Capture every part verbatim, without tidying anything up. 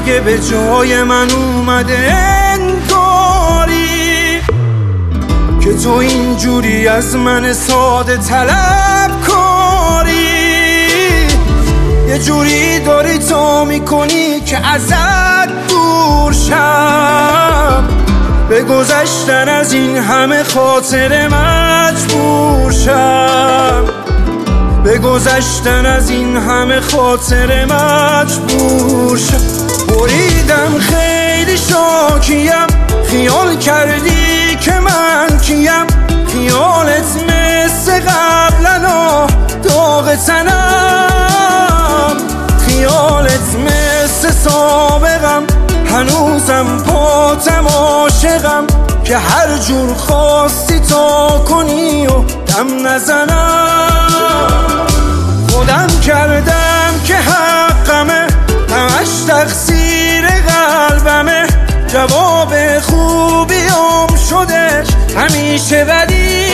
دیگه به جای من اومده انگاری که تو اینجوری از من ساده طلب کاری، یه جوری داری تو میکنی که ازت دور شم، به گذشتن از این همه خاطره مجبور شم، به گذشتن از این همه خاطره مجبور شم. بریدم خیلی شاکیم، خیال کردی که من کیم، خیالت مثل قبلنا داغ تنم، خیالت مثل سابقم هنوزم پاتم عاشقم که هر جور خواستی تا کنی و دم نزنم. خودم کردم که حقمه، همش تقصیر قلبمه، جواب خوبیام شدش همیشه بدی،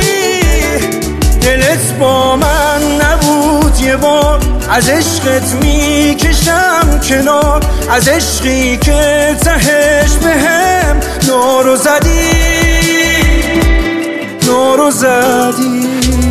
دلت با من نبود یه بار، از عشقت میکشم کنار، از عشقی که تهش بهم نارو زدی نارو زدی.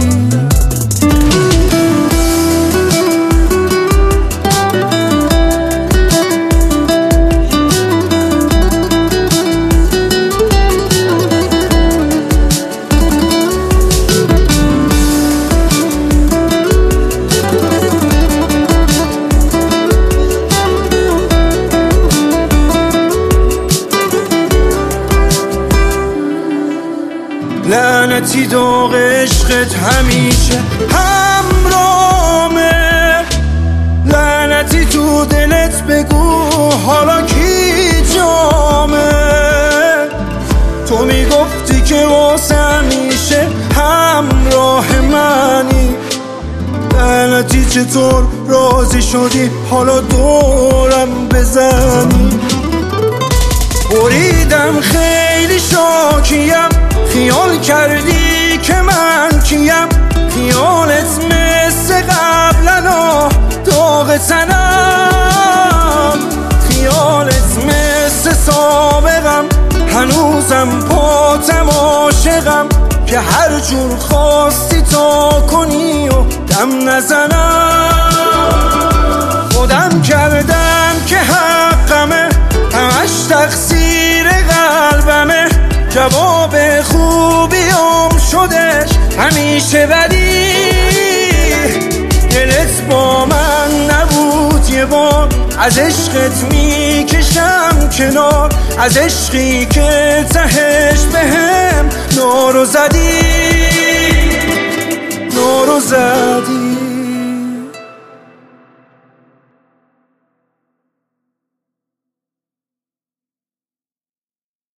لعنتی داغ عشقت همیشه همرامه، لعنتی تو دلت بگو حالا کی جامه، تو میگفتی که واسه همیشه همراه منی، لعنتی چطور راضی شدی حالا دورم بزنی. بریدم خیلی شاکیم، خیال کردی که من کیم، خیالت مثل قبلنا داغ تنم، خیالت مثل سابقم هنوزم پاتم عاشقم که هر جور خواستی تا کنی و دم نزنم. خودم کردم که حقمه، همش تقصیر قلبمه، جواب خوبیام شدش همیشه بدی، دلت با من نبود یه بار، از عشقت میکشم کنار، از عشقی که تهش بهم نارو زدی نارو زدی.